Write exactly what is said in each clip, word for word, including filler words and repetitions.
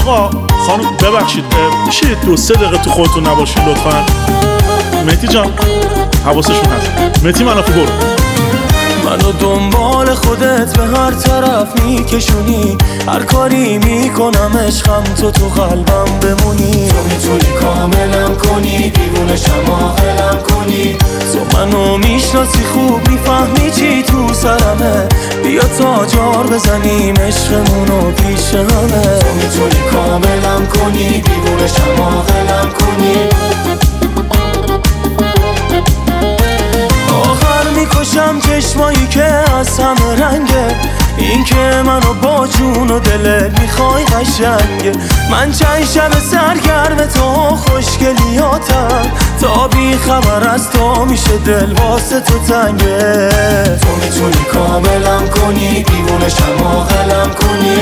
آقا خانم ببخشید میشه دو سه دقیقه تو خودتون نباشید لطفا؟ مهدی جان حواسشون هست. مهدی منافی برو. منو دنبال خودت به هر طرف میکشونی، هر کاری میکنم عشقم تو تو قلبم بمونی. تو میتونی کاملم کنی، دیوونشم عاقلم کنی. تو منو میشناسی خوب، میفهمی چی تو سرمه. بیا تا جار بزنیم عشقمونو پیش همه. تو میتونی کاملم کنی، دیوونشم عاقلم کنی. میکشم چشمایی که از همه رنگه، این که منو با جون و دلت میخوای قشنگه. من چند شب سرگرم تو خوشگلیاتم، تا بی خبر از تو میشه دل واسه تو تنگه. تو میتونی کاملم کنی، دیوونشم عاقلم کنی.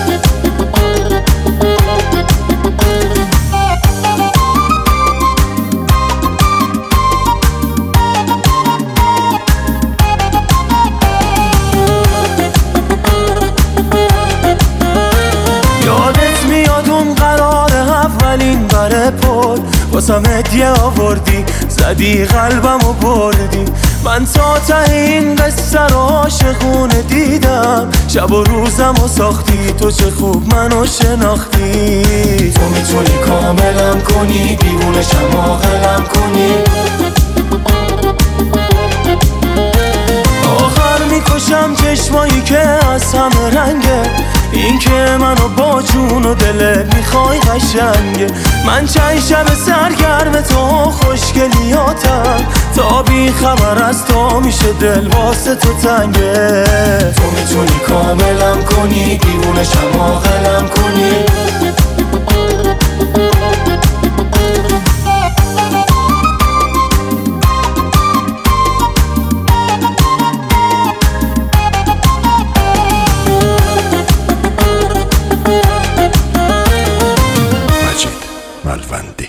اولین بره پر واسم هدیه آوردی، زدی قلبمو بردی. من تا ته این قصه رو عاشقونه دیدم، شب و روزمو ساختی، تو چه خوب منو شناختی. تو میتونی کاملم کنی، دیوونشم عاقلم کنی. آخر میکشم چشمایی که از همه رنگه، این که منو با جون و دلت میخوای قشنگه. من چند شب سرگرم تو خوشگلیاتم، تا بی خبر از تو میشه دل واسه تو تنگه. تو میتونی کاملم کنی، دیوونشم عاقلم کنی. ملوندی.